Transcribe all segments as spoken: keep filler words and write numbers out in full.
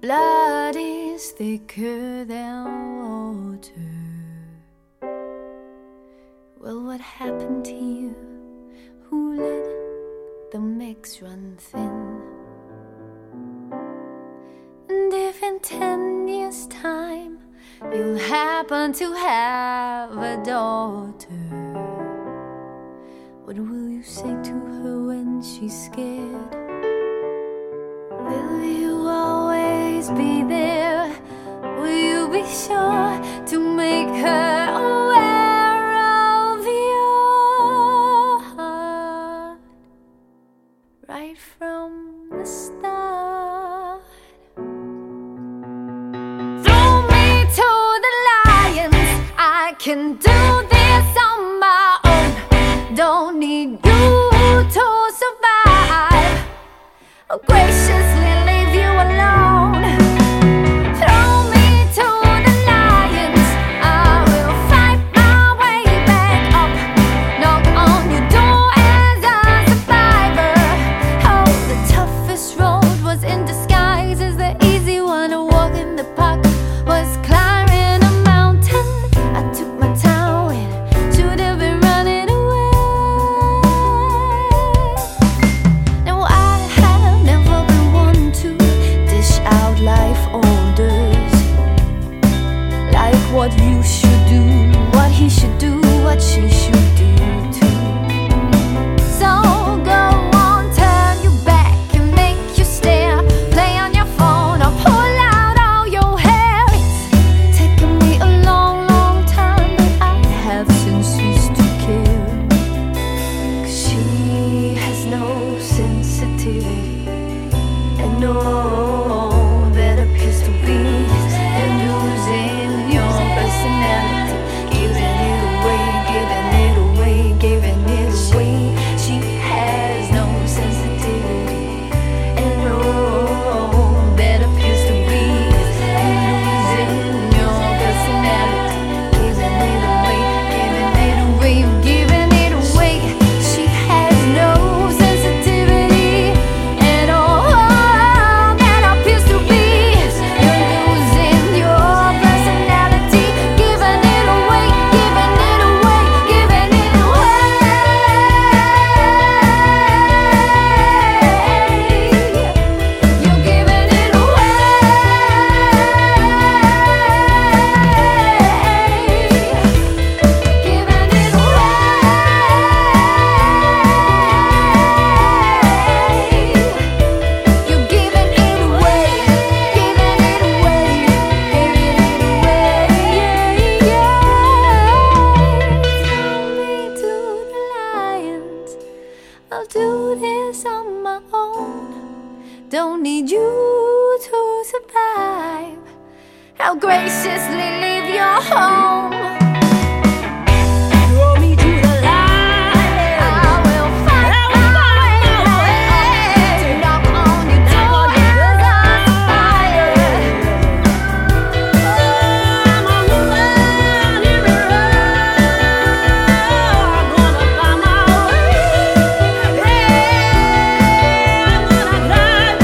blood is thicker than water. Well, what happened to you? Who let the mix run thin? And if in ten years' time you'll happen to have a daughter, what will you say to her when she's scared? Will you always be there? Will you be sure to make her aware of your heart right from the start? Throw me to the lions, I can do this on my own. Don't need you to survive. Oh, graciously leave you alone. Throw me to the lions, I will fight my way back up. Knock on your door as a survivor. Oh, the toughest road was in disguise as the easy one. A walk in the park was climbing a mountain. I took my time and should have been running away. Now I have never been one to dish out life orders, like what you should do, what he should do, what she should do too. So go on, turn your back and make you stare. Play on your phone or pull out all your hair. It's taken me a long, long time, but I have since ceased to care. 'Cause she has no sensitivity and no that appears to be and losing your personality, giving it away, giving it away, giving it away. She has no sensitivity and no that appears to be and losing your personality, giving it away, giving it away, giving it away. She has no sensitivity and all that appears to be. You're losing your personality, giving it away, giving it away, giving it away. You're giving it away, giving it away. You're giving it away, giving it away, giving it away. Throw me to the lions, I'll do this on my own. Don't need you to survive. I'll graciously leave your home. Throw me to the lions, I will fight my way back to knock on your door as a survivor. I'm on the run, I'm gonna find my way. I'm gonna climb,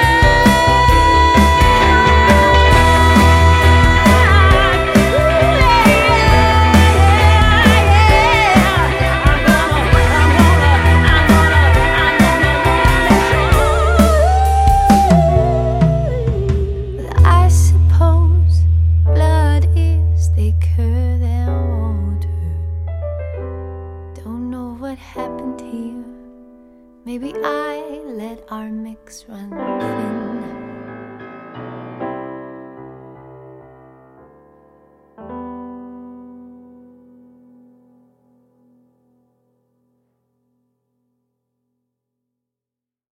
I suppose blood is thicker than water. Don't know what happened here. Maybe I let our mix run thin.